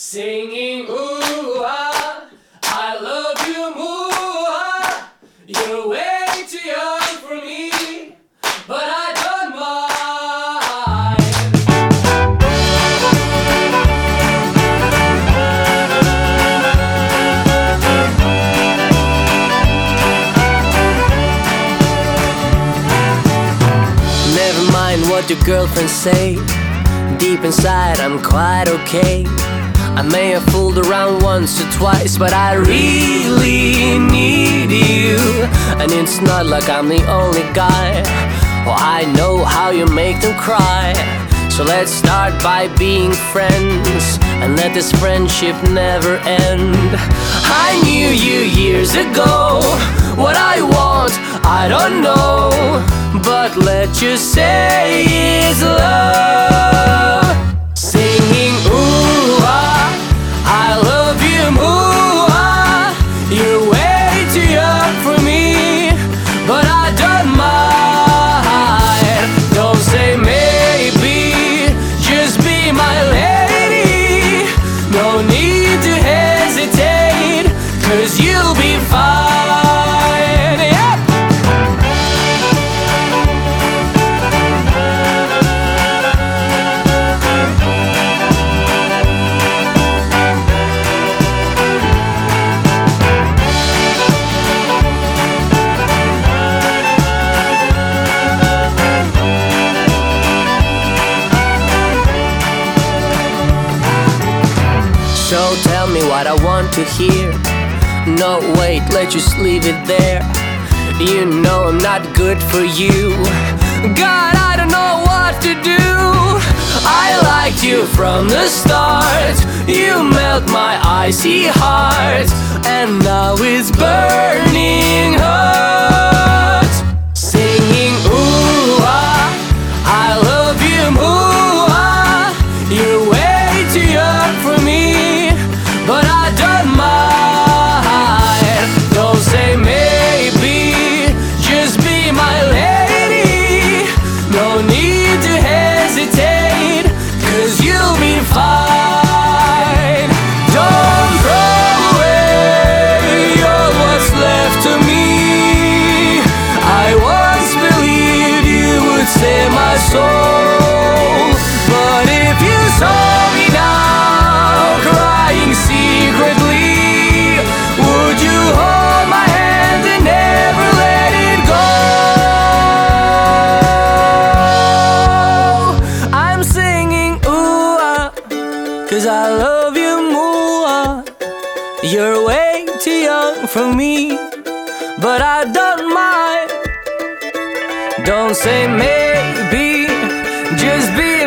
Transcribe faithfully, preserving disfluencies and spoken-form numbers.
Singing ooh ah, I love you moo ah. You're way too young for me, but I don't mind. Never mind what your girlfriends say. Deep inside I'm quite okay. I may have fooled around once or twice, but I really need you. And it's not like I'm the only guy. Oh, I know how you make them cry. So let's start by being friends and let this friendship never end. I knew you years ago. What I want, I don't know, but let's just say it's love. Singing ooh ah, I love you moo ah. You're way too young for me, but I don't mind. Don't say maybe, just be my lady. No need to hesitate, 'cause you'll be fine. So tell me what I want to hear. No, wait, let's just leave it there. You know I'm not good for you. God, I don't know what to do. I liked you from the start. You melt my icy heart, and now it's burning hot. Singing ooh ah, I love you moo ah. You're way too young for me, but I don't mind. Don't say maybe, just be my lady. No need to hesitate, 'cause you'll be fine. Don't throw away all what's left of me. I once believed you would save my soul, but if you saw me now crying secretly, would you hold my hand and never let it go? I'm singing ooh ah, 'cause I love you moo ah. You're way too young for me, but I don't mind. Don't say maybe, just be